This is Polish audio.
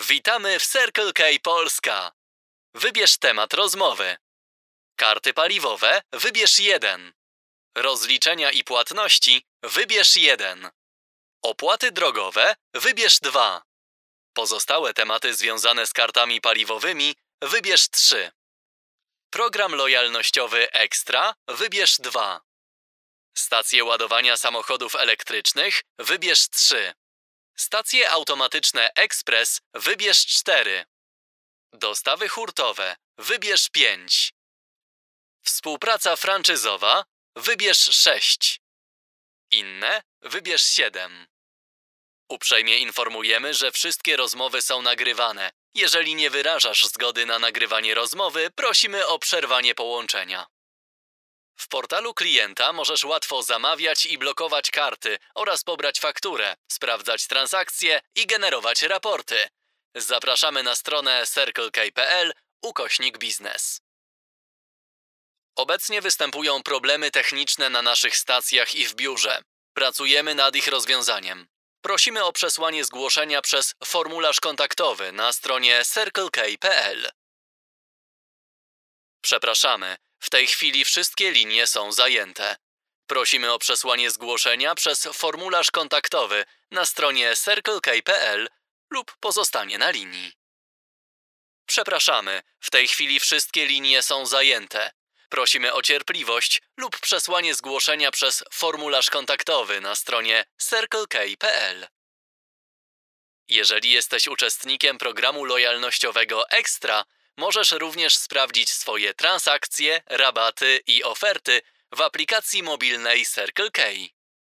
Witamy w Circle K Polska. Wybierz temat rozmowy. Karty paliwowe, wybierz 1. Rozliczenia i płatności, wybierz 1. Opłaty drogowe, wybierz 2. Pozostałe tematy związane z kartami paliwowymi, wybierz 3. Program lojalnościowy Ekstra, wybierz 2. Stacje ładowania samochodów elektrycznych, wybierz 3. Stacje automatyczne Ekspres, wybierz 4. Dostawy hurtowe, wybierz 5. Współpraca franczyzowa, wybierz 6. Inne, wybierz 7. Uprzejmie informujemy, że wszystkie rozmowy są nagrywane. Jeżeli nie wyrażasz zgody na nagrywanie rozmowy, prosimy o przerwanie połączenia. W portalu klienta możesz łatwo zamawiać i blokować karty oraz pobrać fakturę, sprawdzać transakcje i generować raporty. Zapraszamy na stronę circlek.pl/biznes. Obecnie występują problemy techniczne na naszych stacjach i w biurze. Pracujemy nad ich rozwiązaniem. Prosimy o przesłanie zgłoszenia przez formularz kontaktowy na stronie circlek.pl. Przepraszamy, w tej chwili wszystkie linie są zajęte. Prosimy o przesłanie zgłoszenia przez formularz kontaktowy na stronie circlek.pl lub pozostanie na linii. Przepraszamy, w tej chwili wszystkie linie są zajęte. Prosimy o cierpliwość lub przesłanie zgłoszenia przez formularz kontaktowy na stronie circlek.pl. Jeżeli jesteś uczestnikiem programu lojalnościowego Ekstra, możesz również sprawdzić swoje transakcje, rabaty i oferty w aplikacji mobilnej Circle K.